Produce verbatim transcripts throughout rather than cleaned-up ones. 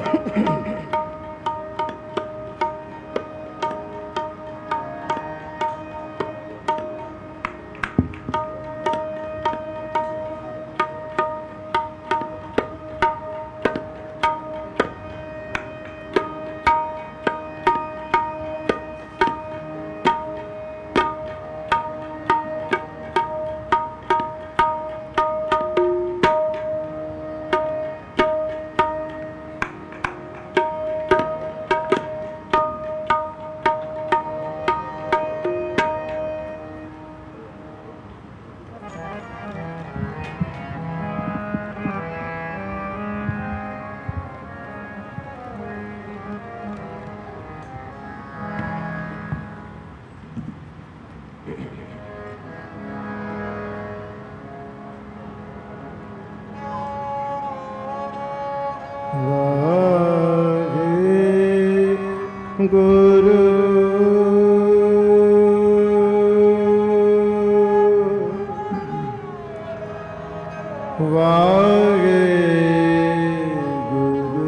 गुरु वाहे गुरु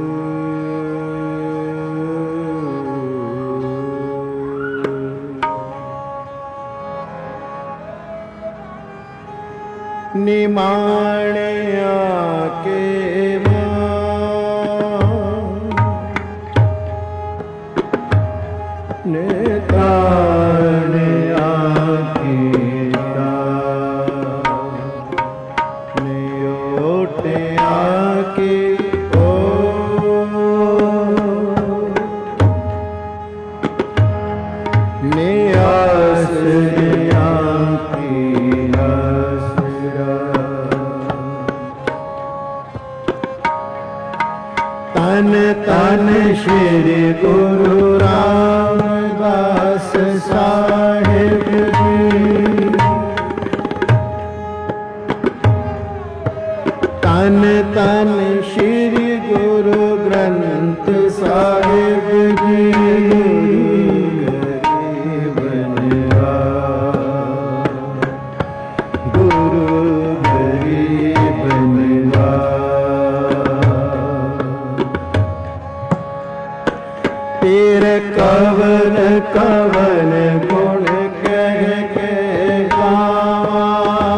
निमाणे आके निताने आकीता नियोटे आकी ओ नियास आकी नसरा तन तन श्री गुरु रामदास साहिब जी तन तन श्री गुरु ग्रंथ साहिब जी गुरु गरीब तेरे कवन कवन गुण कह के गावा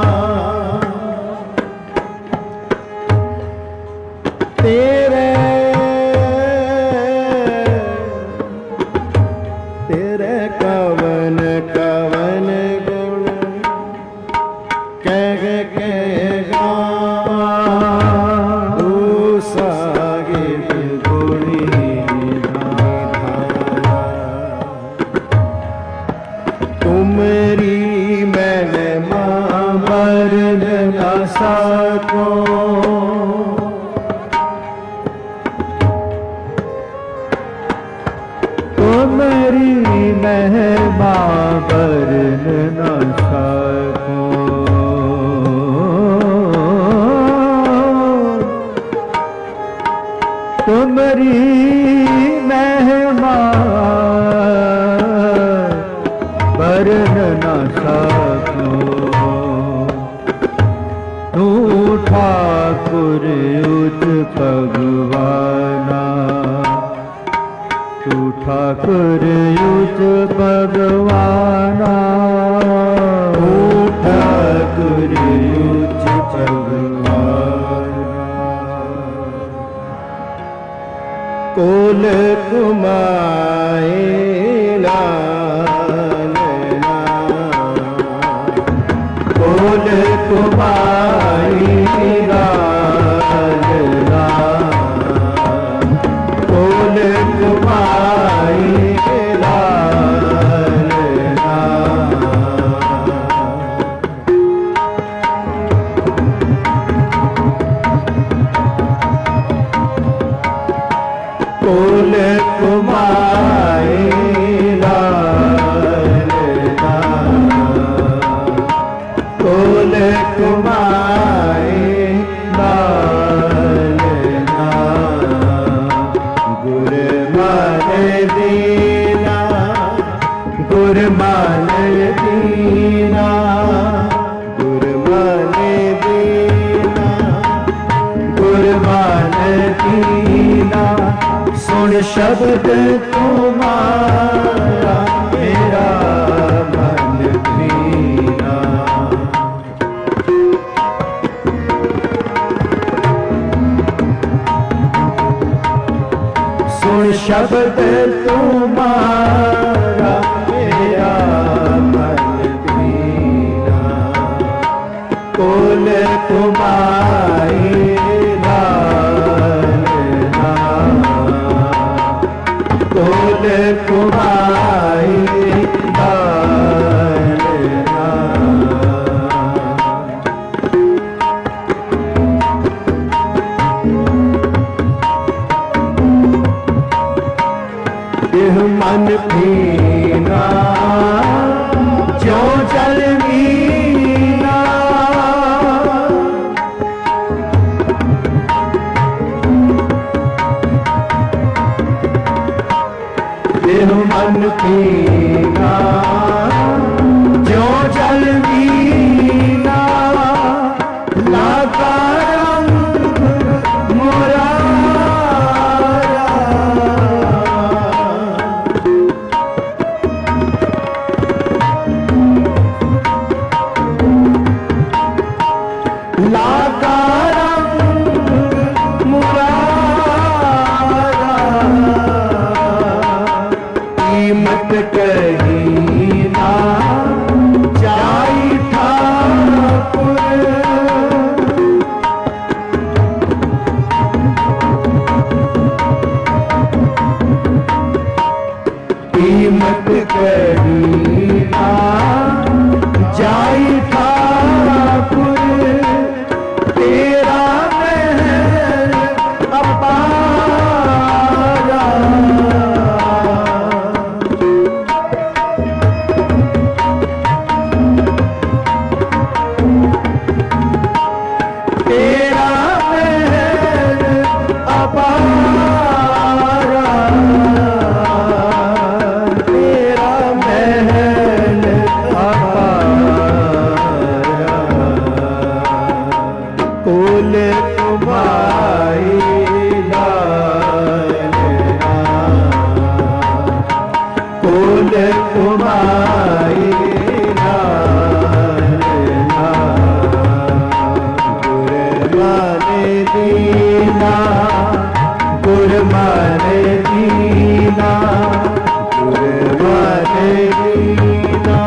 तेरे तेरे कवन कवन गुण कह के गावा तू साहिब गुणी तुमरी महिमा वर्णन न सको तुमरी महिमा वर्णन न सको तुमरी महिमा वर्ण न सको तू ठाकुर उच भगवाना तू ठाकुर उच भगवाना तू ठाकुर उच भगवाना कोल कुमाएला कोल कुमारी लालना कोल कुमारी लालना कोल कुमारी लालना कोल कुमार सुन शब्द तुम्हारा मेरा मन दीना। सुन शब्द तुम्हारा मेरा मन दीना। कुल तुम्हारी लालना, कुल तुम्हारी लालना। यह मन पीना जो जल मीना। यह मन पीना जो जल मीना। लागा रंग मोरा लागा रंग मुरारा। कीमत कहीं ना जाई ठाकुर। कीमत कहीं ना जाई ठाकुर। तेरा महल अपारा। तेरा महल अपारा। तेरा महल अपारा। कुल तुम्हारी लालना। कुल तुम्हारी लालना। गुरमाने दीना, गुरमाने दीना, गुरमाने दीना,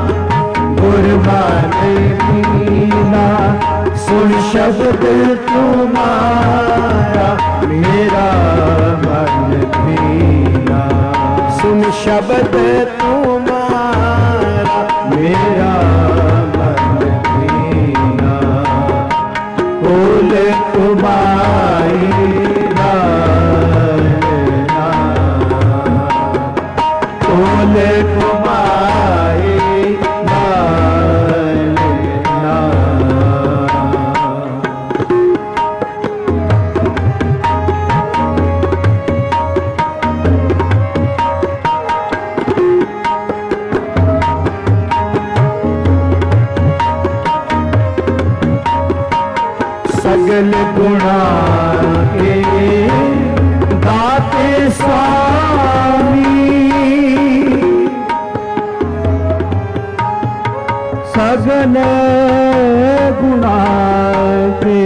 गुरमाने दीना। सुन शब्द तुम्हारा मेरा मन दीना। सुन शब्द तुम्हारा मेरा मन दीना। कुल तुम्हारी लालना। कुल तुम्हारी लालना। सगल गुणा के दाते स्वामी। सगल गुणा के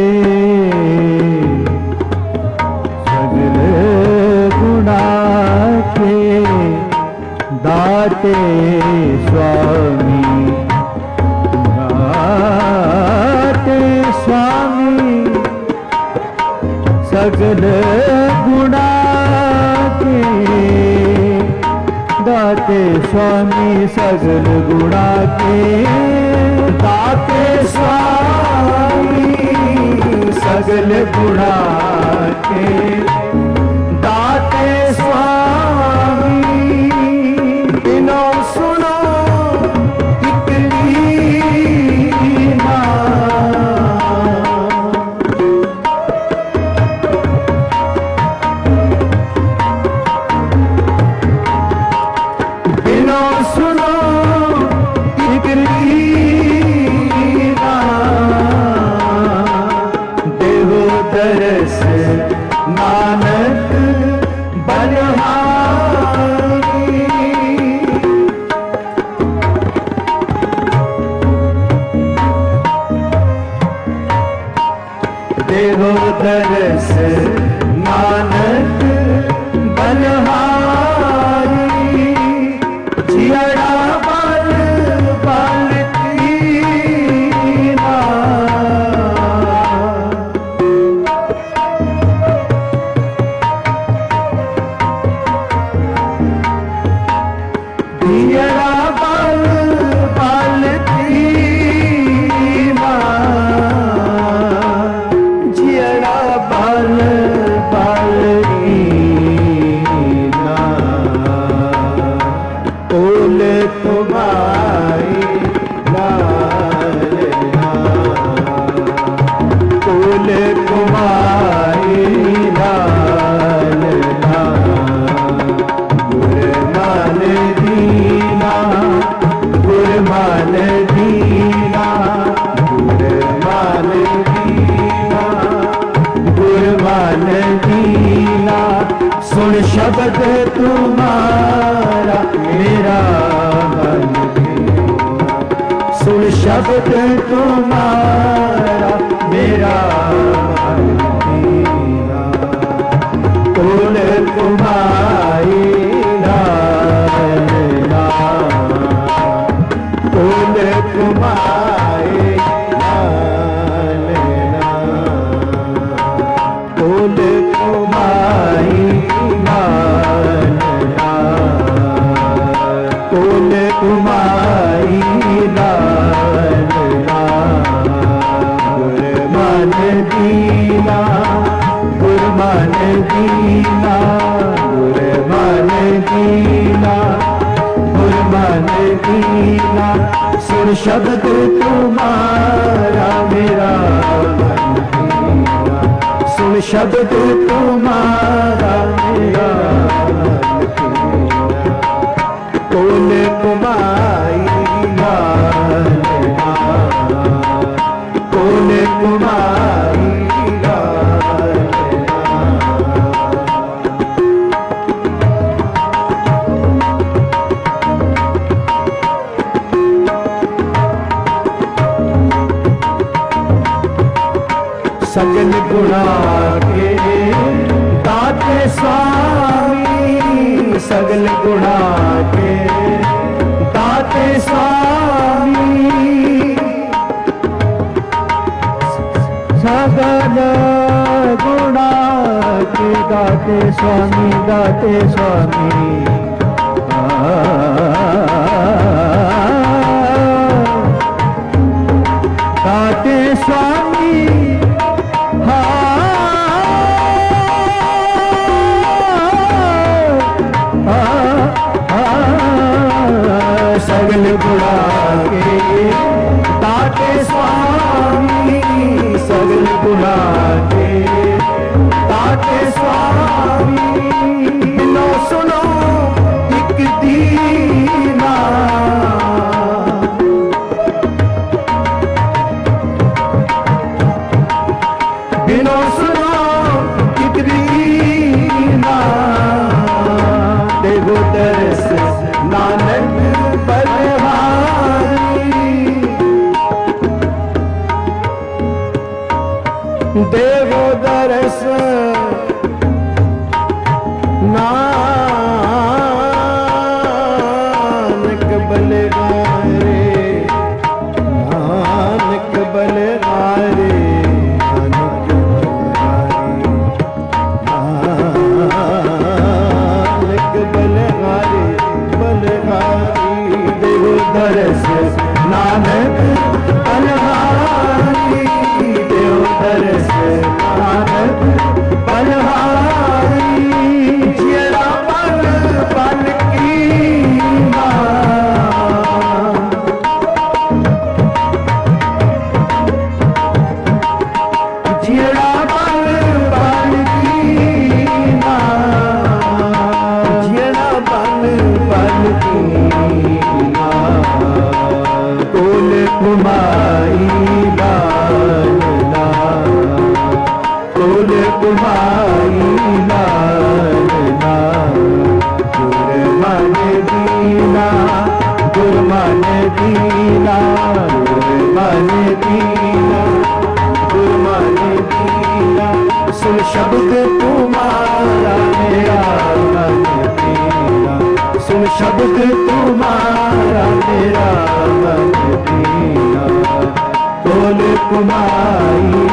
सगल गुणा के दाते स्वामी। दाते स्वामी सगल गुणा के दाते स्वामी। सगल गुणा के दाते स्वामी। सगल गुणा के दाते स्वामी। बिनो सुनो इतनी ना। बिनो सुनो इतनी ना। देहो दरस नान देहो दरस नानक बलहारी जियड़ा बल बल कीना जियड़ा बल बल कीना जियड़ा बल बल कीना ओल तुम्हारी लालना ओल तुम्हारी लालना गुरमान दीना गुरमान दीना गुरमान दीना गुरमान दीना सुन शब्द तुम्हारा मेरा मन सुन शब्द तुम्हारा मेरा मन दीना कुल तुम्हारी लालना कुल तुम्हारी लालना कुल तुम्हारी लालना कुल तुम्हारी लालना गुरमान दीना गुरमान दीना गुरमान दीना गुरमान दीना सुन शब्द तुम्हारा मेरा मन दीना सुन शब्द तुम्हारा मेरा मन दीना कुल तुम्हारी लालना कुल तुम्हारी सगल गुणा के दाते स्वामी सगल गुणा के दाते स्वामी सगल गुणा के दाते स्वामी दाते स्वामी दाते स्वामी सगल गुणा के दाते स्वामी सगल गुणा के दाते स्वामी बिनो सुनो एक दीना बिनो सुनो एक दीना देवो दरस नानक बलहारी देवो दरस नानक बलहारे नानक बलहारे नानक बलहारे बलहारी देवो दरस नानक बलहारी देवो दरस नानक बलहारी जियड़ा बल बल कीना जियड़ा बल बल कीना जियड़ा बल बल कीना कुल कुमारी लालना कुल कुमारी लालना गुरमान दीना गुरमान दीना गुरमान दीना गुरमान दीना शब्द तुम्हारा मेरा मन दीना, बोल कुमाई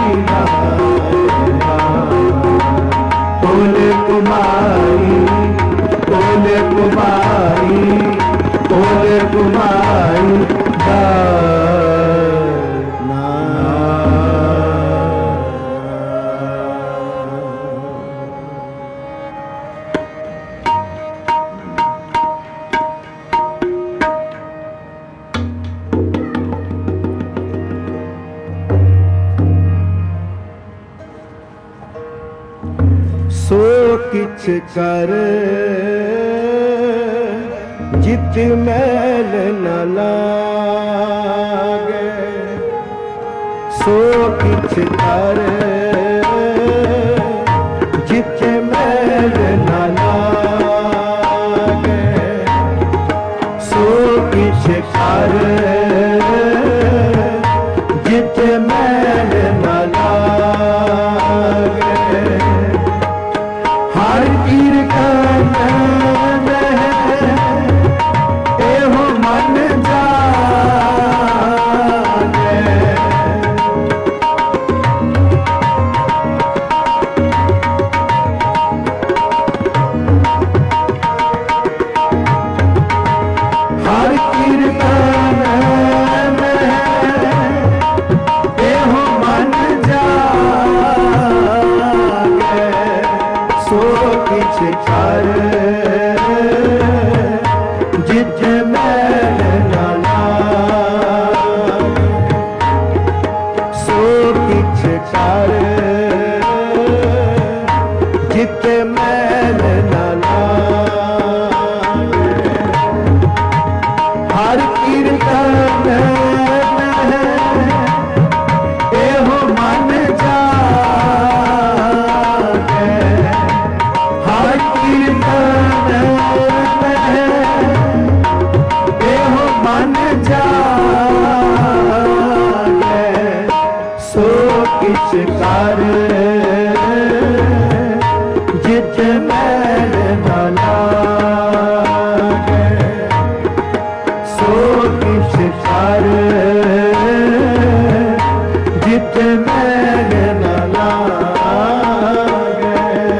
बोल कुमाई बोल कुमाई बोल कुमाई ना। सो किछ कर जित मैल न लागे, सो किछ कर जित मैल न लागे, सो किछ कर जित मैल न लागे। हर कीर्तन में एहो मन जागे, हर कीर्तन में एहो मन जागे, सो किछ कर जित मैल न लागे, सो किछ कर जित मैल न लागे। हर कीर्तन में एहो मन जागे, हर कीर्तन में एहो मन जागे, सो किछ कर जित मैल न लागे, सो किछ कर जित मैल न लागे।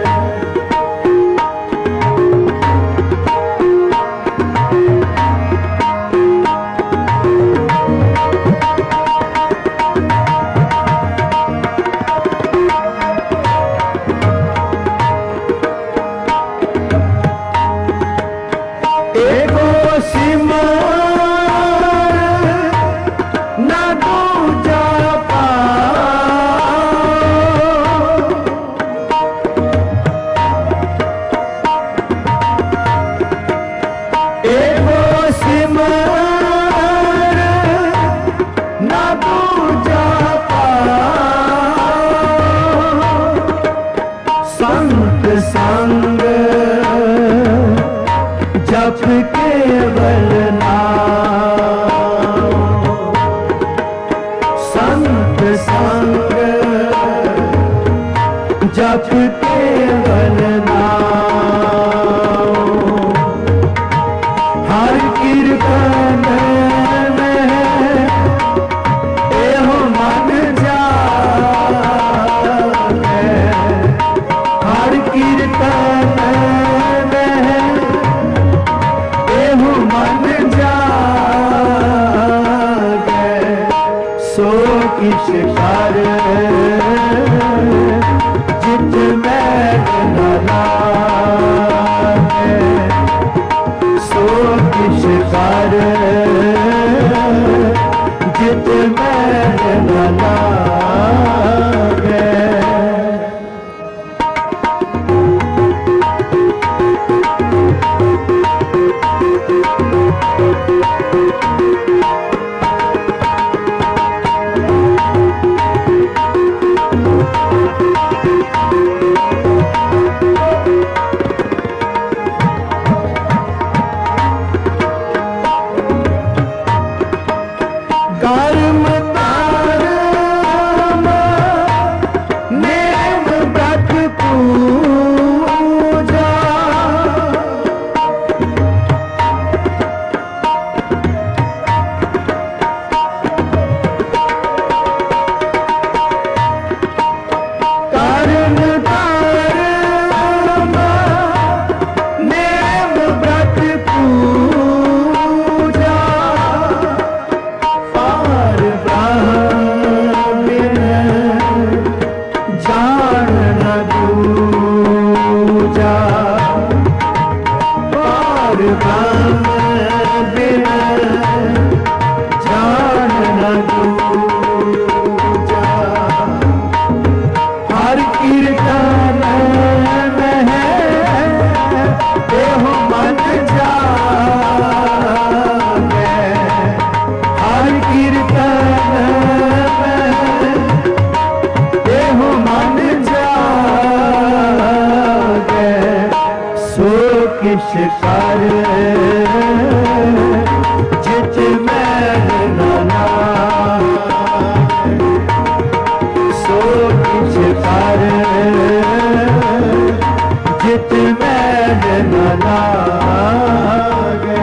एको सिमर न दूजा पाओ, एको सिमर न दूजा पाओ। संत संग जप केवल नाम, संत संग जप केवल नाम। हर कीर्तन में एहो मन जागे, हर कीर्तन में एहो मन जागे, सो किछ कर जित किश कर जित मैल न लागे, सो किश कर जित मैल न लागे।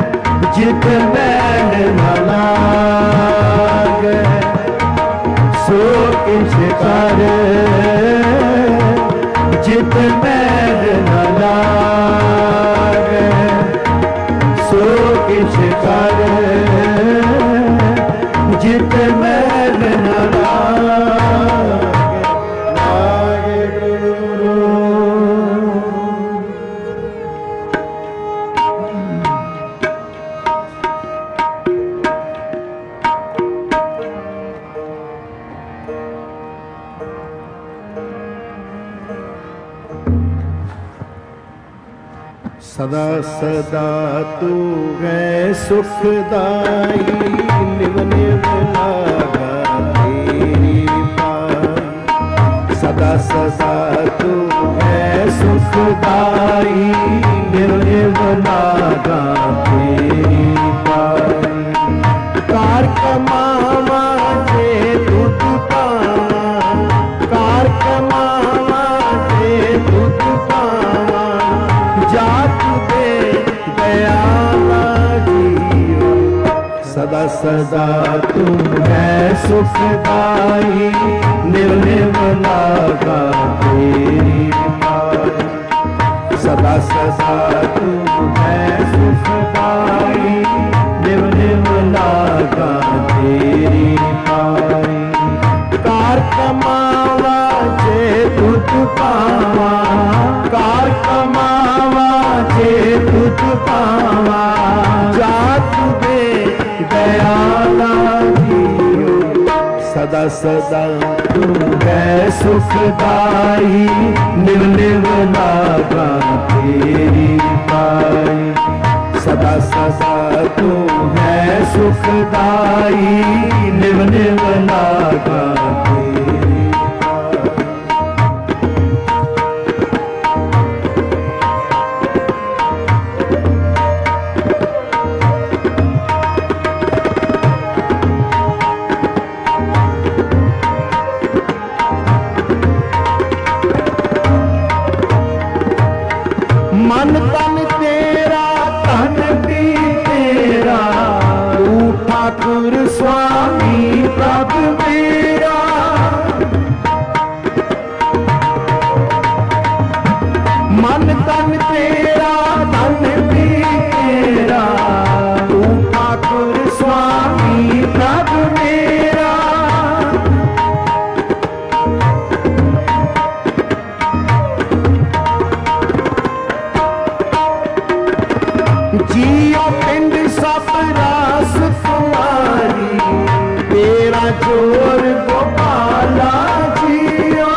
जित मैल न लागे, सो किछ कर जित मैल न लागे, सो किछ कर जित मैल न लागे। सदा सदा तू है सुखदाई, निव निव लागा तेरी पाई। सदा सदा तू है सुखदाई, निव निव लागा तेरी पाई। कार कमावा जे तुझ पावा, कार कमावा जे तुझ पावा, जात दे दयाला जियो। सदा सदा तू है सुखदाई, निव निव लागा तेरी पाई। सदा सदा तू है सुखदाई, निव निव लागा तेरी पाई। कार कमावा जे तुझ पावा, कार कमावा जे तुझ पावा, जात दे दयाला जियो। सदा सदा तू है सुखदाई, निव निव लागा तेरी पाई। सदा सदा तू है सुखदाई, निव निव लागा तेरी पाई। मन तन तेरा तन भी तेरा, तू ठाकुर स्वामी प्रभु मेरा। मन तन तेरा तन भी तेरा, तू ठाकुर स्वामी प्रभु मेरा। जियो पिंड सब रास तुम्हारी, तेरा जोर गोपाला जियो।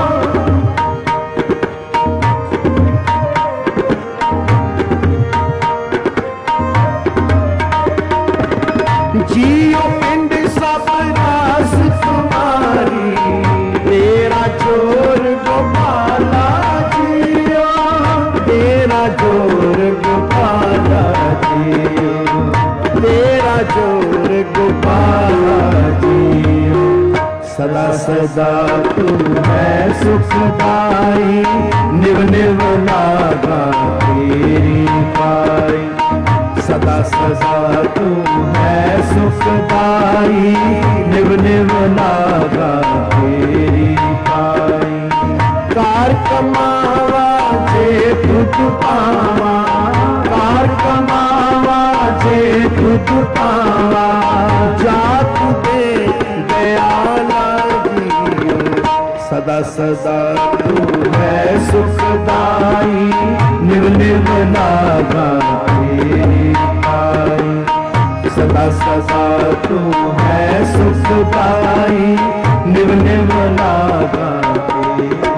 जियो पिंड सब रास तुम्हारी, तेरा जोर गोपाला जियो। तेरा जोर गोपाला जियो, तेरा जोर गोपाला जियो। सदा सदा तू है सुखदाई, निव निव लागा तेरी पाई। सदा सदा तू है सुखदाई, निव निव लागा तेरी पाई। कार कमावा जे तुझ पावा, कार कमावा जे तुझ पावा, जात दे दयाला जियो। सदा सदा तू है सुखदाई, निव निव लागा तेरी पाई। सदा सदा तू है सुखदाई, निव निव लागा तेरी पाई।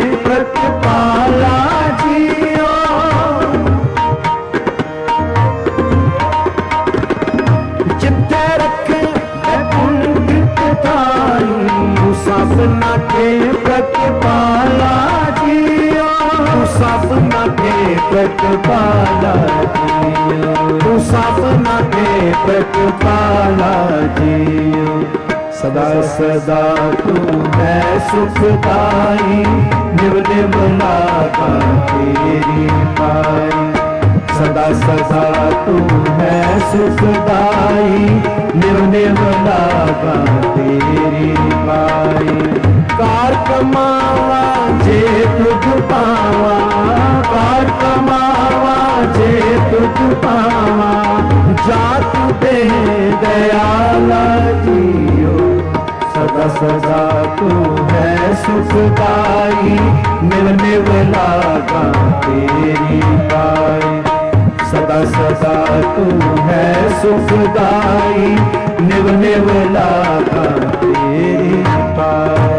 प्रतिपाला जियो। जिथे रखे पुण्य ताई सपना के प्रतिपाला जियो। सपना के प्रतिपाला जियो। सपना के प्रतिपाला जियो। सदा सदा तू है सुखदाई निव निव लागा तेरी पाई। सदा सदा तू है सुखदाई निव निव लागा तेरी पाई। कार कमावा जे तुझ पावा। कार कमावा जे तुझ पावा। जात दे दयाला जियो। सदा सदा तू है सुखदाई निव निव लागा तेरी पाई। सदा सदा तू है सुखदाई निव निव लागा तेरी पाई।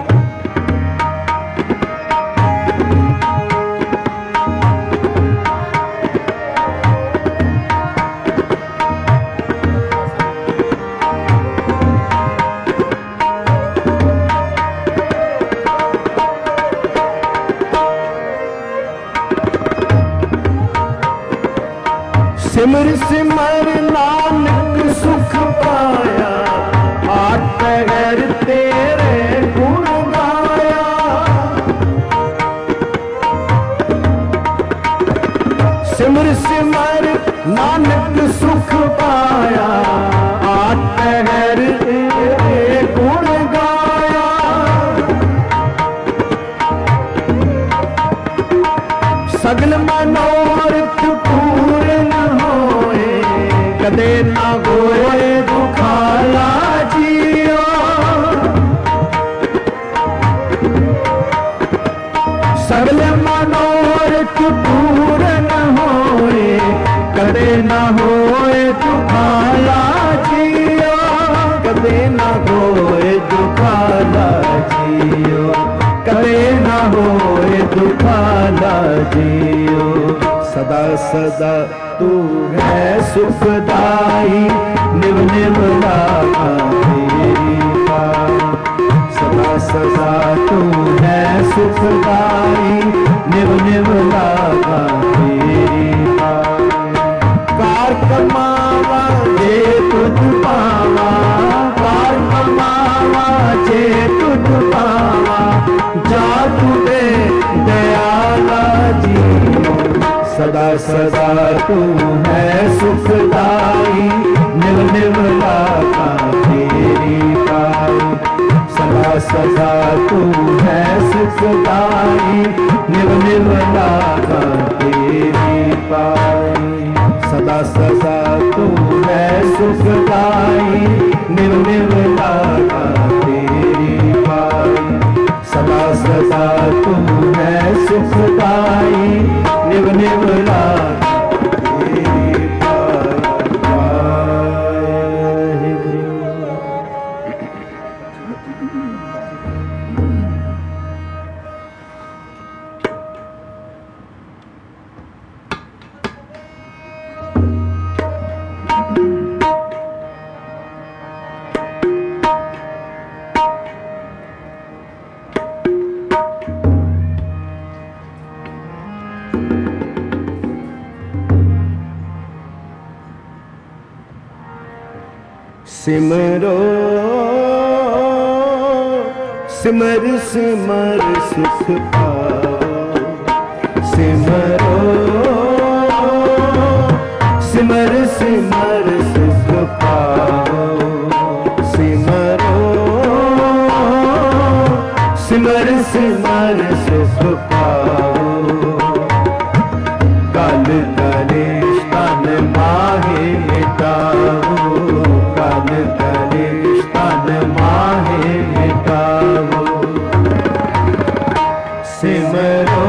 सिमर सिमर नानक सुख पाया। आठ पहर तेरे गुण गाया। सिमर सिमर नानक सुख पाया। आठ पहर तेरे गुण गाया। सगल मनोरथ कदे ना होए दुखाला जियो। सगल मनोरथ पूर्ण होए कदे ना होए दुखाला जियो। कदे ना होए दुखाला जियो। कदे ना होए दुखाला जियो। सदा सदा तू है सुखदाई निव निव लागा तेरी पाई। सदा सदा तू है सुखदाई निव निव लागा तेरी पाई। कार कमावा जे तुझ पावा। कार कमावा जे तुझ पावा। जा तुझे दयाला जियो। सदा सदा तू है सुखदाई निव निव लागा तेरी पाई। सदा सदा तू है सुखदाई निव निव लागा तेरी पाई। सदा सदा तू है सुखदाई निव निव लागा तेरी पाई। सदा सदा तू है सुखदाई निव निव लागा तेरी पाई। सिमरो सिमर सिमर सुख पाओ। सिमरो सिमर सिमर सुख पाओ। सिमरो सिमर सिमर सुख पाओ। कल कलेश तन माहे मिटाओ। कल कलेश तन माहे मिटाओ। सिमरो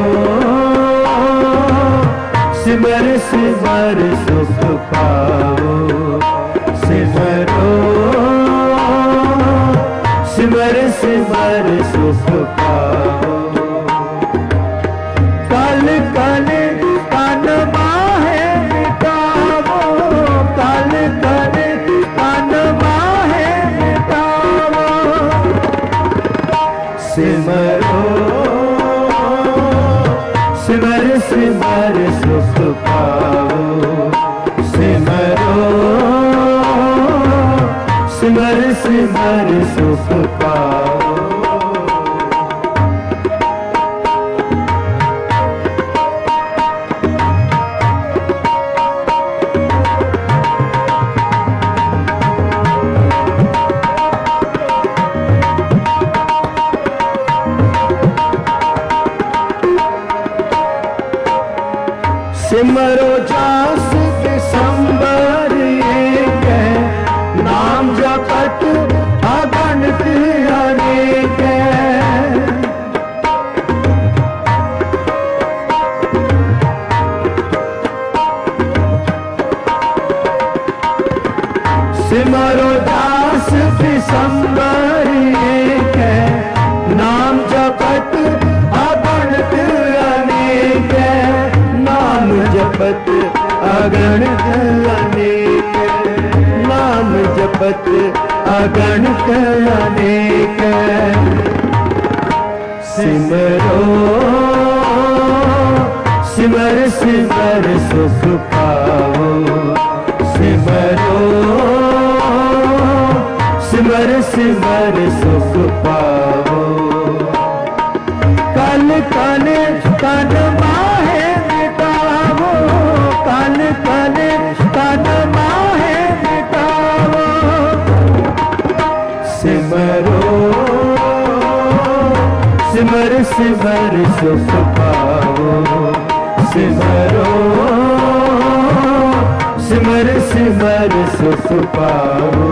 सिमर सिमर सुख पाओ। सिमरो सिमर सिमर सुख पाओ। सिमरो जास दिसंबर एक है, नाम जपत अगणित अनेक है। सिमरो दास दिसंबर एक है, नाम जपत अगणित अनेक है, नाम जपत अगणित अनेक है, नाम जपत अगणित अनेक है। सिमरो सिमर सिमर सुख पाओ, सिमरो सिमर सिमर सुख पाओ। कल कल तन माहे मिटावो, कल कल तन माहे मिटावो। सिमरो सिमर सिमर सुख पाओ, सिमरो सिमर सिमर सुख पाओ।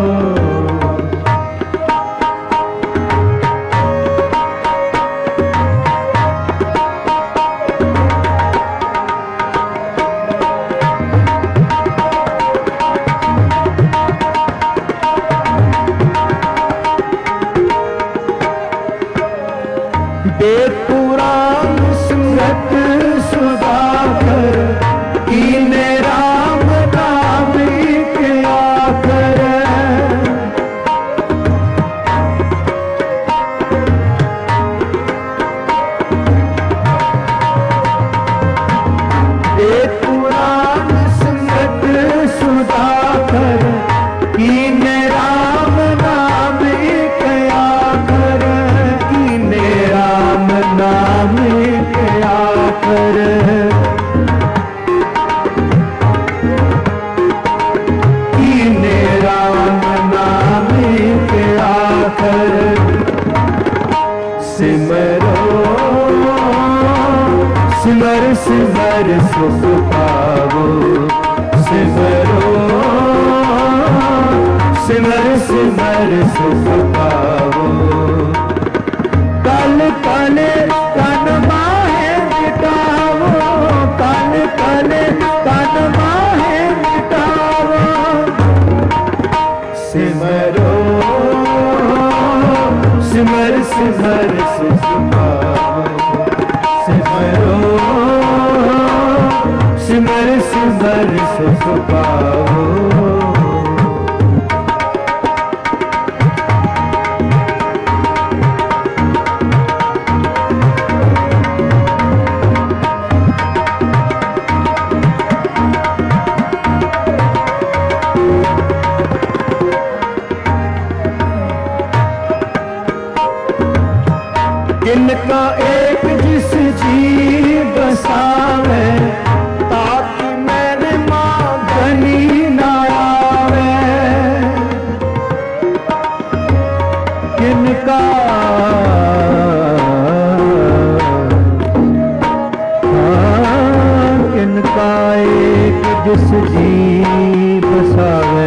पुराण सुरत सुधाकर, कीने राम नाम के आकर। एक पुराण सुरत सुधाकर, कीने राम नाम के आकर, कीने राम नाम के आकर। कीने राम नाम के आकर। सिमरो सिमर सिमर सुख पाओ, सिमरो सिमर सिमर सुख पाओ। कल कल तन माहे मिटावो, कल कल तन माहे मिटावो। सिमरो सिमर सिमर सुख पाओ, सिमरो सिमर सिमर सुख पाओ। इनका एक जिस जी बसावे, ताकि मैंने मांगनी ना आवे। इनका हाँ, इनका एक जिस जी बसावे,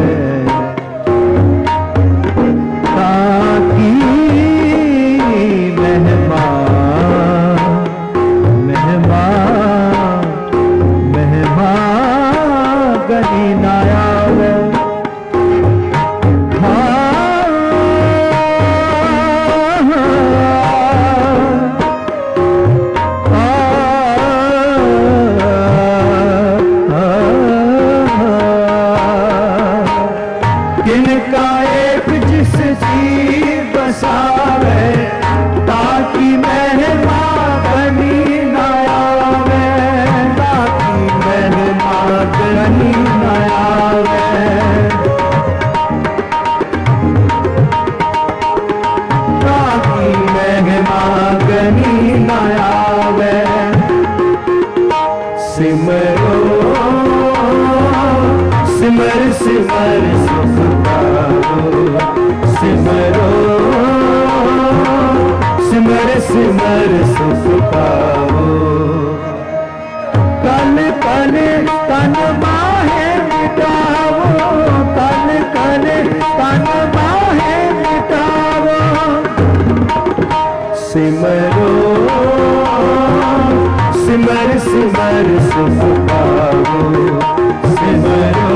इनका एक जिस जी बसावे, ताकि महिमा बनी न आवे, ताकि महिमा बनी न आवे, ताकि महिमा बनी न आवे। सिमरो सिमर सिमर सुख पाओ, सिमरो सिमर सिमर सुख पाओ। कल सुख पाओ। सिमरो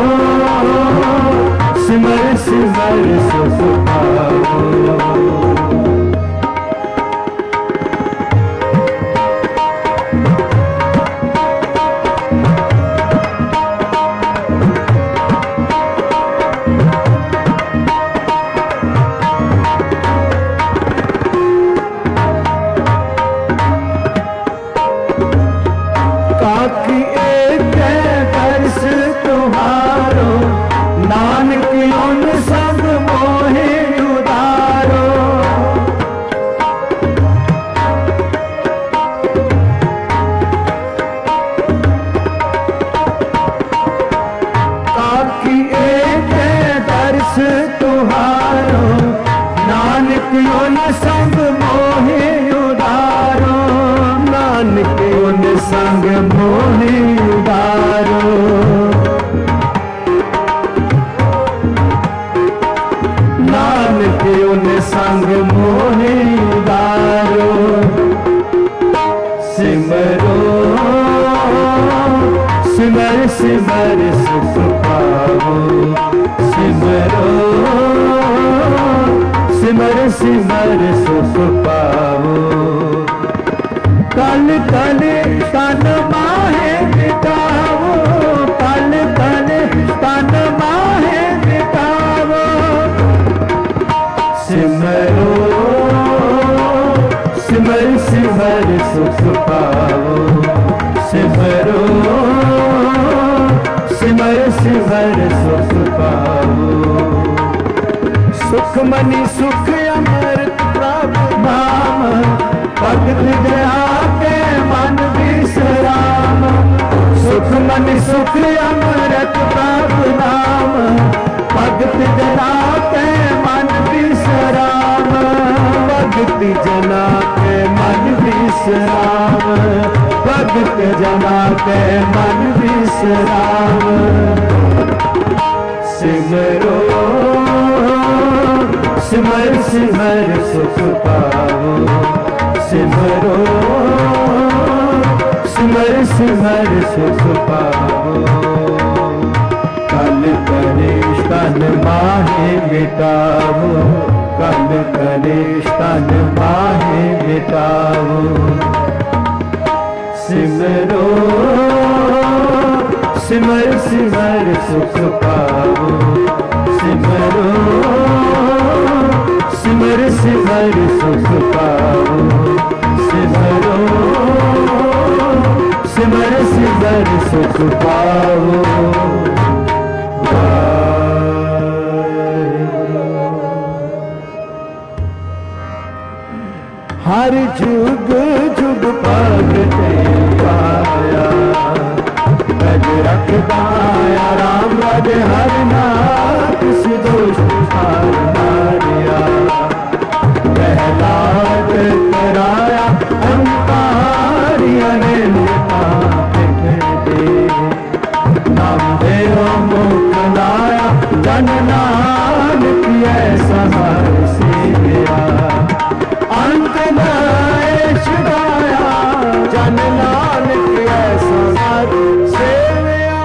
सिमर सिमर सुख पाओ। संग मोहे उदारो, नानक उन संग मोहे उदारो। नानक उन संग मोहे उदारो। सिमरो सिमर सिमर सुख पाओ। सिमरो सिमर सिमर सुख पाओ। कल कल तन माहे मिटाओ, कल कल तन माहे मिटाओ। सिमरो सिमर सिमर सुख पाओ। सिमरो सिमर सिमर सुख पाओ। सुख मनि सुख अमृत प्रभु नाम, भगत दया के मन विश्राम। सुख मनि सुख अमृत प्रभु नाम, भगत जना के मन विश्राम। भगत जना के मन विश्राम, भगत जना के मन विश्राम। सिमरो सिमर सिमर सुख पाओ। सिमरो सिमर सिमर सुख पाओ। कल कलेश तन माहे मिटाओ, कल कलेश तन माहे मिटाओ। सिमरो सिमर सिमर सुख पाओ। सिमरो सिमर सिमर सुख पाओ। सिमरो सिमर सिमर सुख पाओ। हर जुग जुग भगते पाया, रज रख पाया राम रज हर नाथ। दोष हार मारिया प्रहलाद कराया, अंकारिया ने नाम देव मुख लाया। जन नानक ऐसा हर से गया, अंत न छुड़ाया। जन नानक ऐसा हर से गया।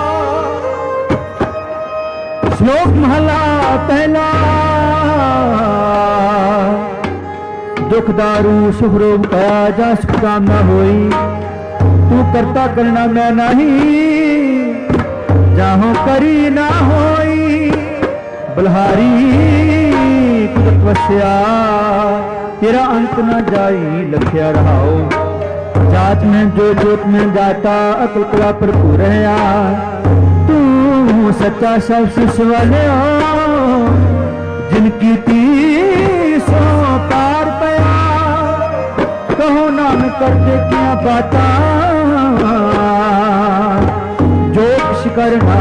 श्लोक महला पहला। दुख दारू सुख रोग पाया, जा सुख कामना होई। तू करता करना मैं नहीं, जाहो करी ना होई। बलहारी तू तपस्या, तेरा अंत न जाई लख्या रहाओ। जात में जो जोत में जाता, अकल कला भरपूर है। तू सच्चा सब शिष्य वाले हो, जिनकी तीसो पार पया। कहो नाम करते क्या बाता, जो कुछ करना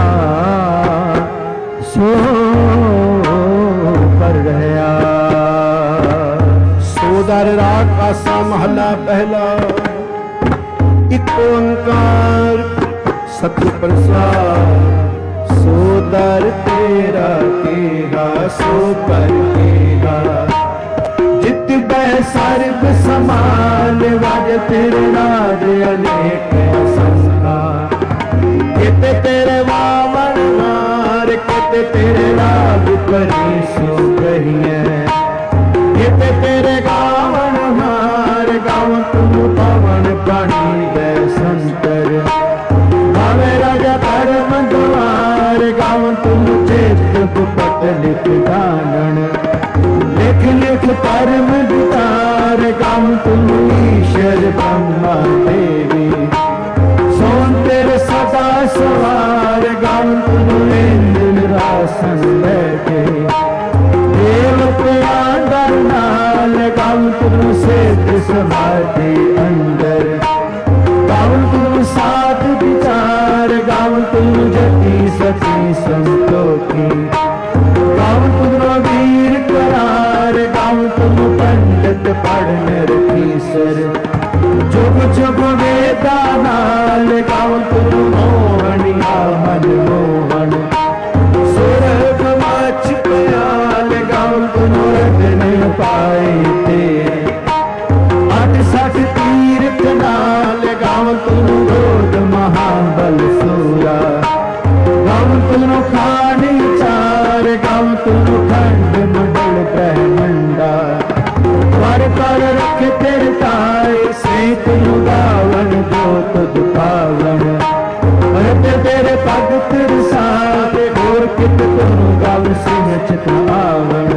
सो कर रहा। सोदर राग आसा महला पहला। एक ओंकार सत्य प्रसाद, सोदर तेरा केहा सो पर केहा। जित बै सर्व समान, वाज तेरे राज अनेक असंग। धर्म विचार गम तुम ईश्वर ब्रह्मा देवी सोन तेरे सदा सवार गम तुम इंद्र रासन बैठे देवतिया दर नाल गम तुम सिद्ध समाधि अंदर गम तुम साध विचार गम तुम जति सती संतोखी गम तुम वीर करार गम तुम पंडित पढ़ रखीसर जुग जुग वेदा नाल गम तुम मोहनिया मन मोहन सुरग मच प्याल गम तुम रतन पाए तेरे अठ सठ तीर्थ नाल गम तुम गोद महाबल सूरा गम तुम खानी चार गम तुम खंड मंडल ब्रह्मंडा कर कर रख तेरे ताए से तुम गावन जो तुझ पावन रत तेरे भगत रसाते और कित तुम गल सिंह चित आवन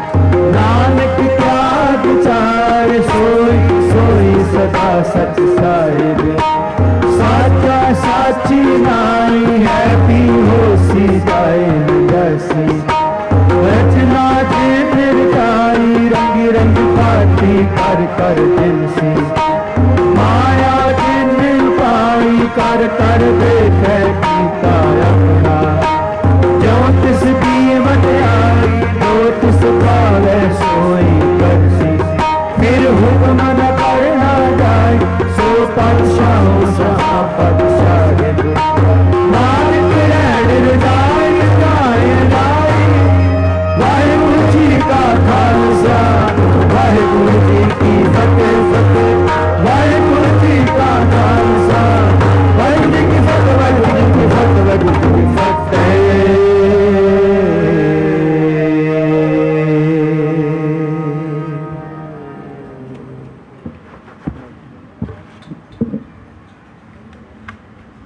नानक क्या विचार सोई सोई सदा सच साहिब साचा साची नाई है भी होसी जाए जैसी रचना जे निर्जाई रंग रंग पाती कर कर दिल से माया जिन पाई कर कर देखे कीता अपना जो तिस दी वड्याई जो तिस पावे सोई करसी फिर हुक्म न करना जाए सो पातशाह सहा पातशाह नानक रैण रजाई जाए जाए वाहिगुरु जी का खालसा वाहिगुरु जी